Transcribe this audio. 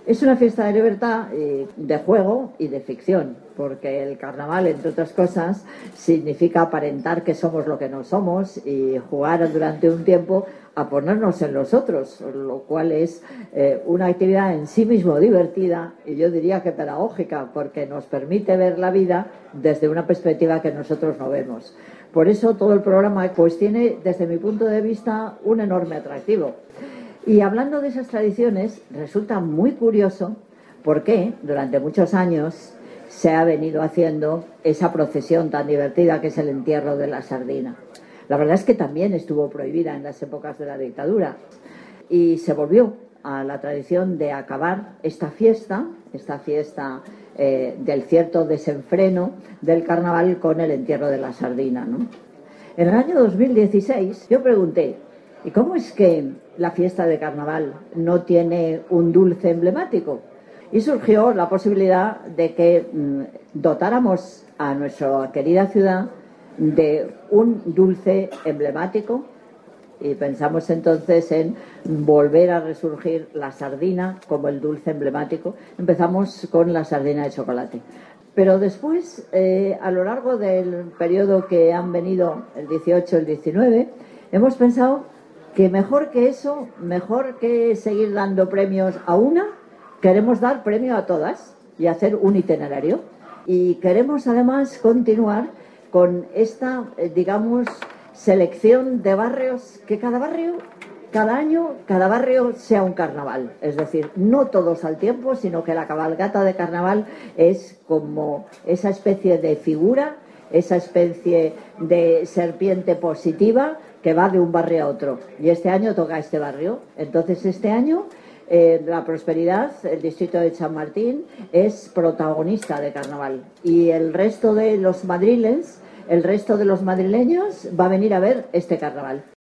Es una fiesta de libertad, de juego y de ficción, porque el carnaval, entre otras cosas, significa aparentar que somos lo que no somos y jugar durante un tiempo a ponernos en los otros, lo cual es una actividad en sí mismo divertida y yo diría que pedagógica, porque nos permite ver la vida desde una perspectiva que nosotros no vemos. Por eso todo el programa pues tiene, desde mi punto de vista, un enorme atractivo. Y hablando de esas tradiciones, resulta muy curioso por qué durante muchos años se ha venido haciendo esa procesión tan divertida que es el entierro de la sardina. La verdad es que también estuvo prohibida en las épocas de la dictadura y se volvió a la tradición de acabar esta fiesta del cierto desenfreno del carnaval con el entierro de la sardina, ¿no? En el año 2016 yo pregunté, ¿y cómo es que la fiesta de carnaval no tiene un dulce emblemático? Y surgió la posibilidad de que dotáramos a nuestra querida ciudad de un dulce emblemático y pensamos entonces en volver a resurgir la sardina como el dulce emblemático. Empezamos con la sardina de chocolate. Pero después, a lo largo del periodo que han venido, el 18, el 19, hemos pensado que mejor que eso, mejor que seguir dando premios a una, queremos dar premio a todas y hacer un itinerario. Y queremos además continuar con esta, digamos, selección de barrios, que cada barrio, cada año, cada barrio sea un carnaval. Es decir, no todos al tiempo, sino que la cabalgata de carnaval es como esa especie de figura, esa especie de serpiente positiva que va de un barrio a otro. Y este año toca este barrio. Entonces, este año la Prosperidad, el distrito de Chamartín, es protagonista de carnaval. Y el resto de los madrileños va a venir a ver este carnaval.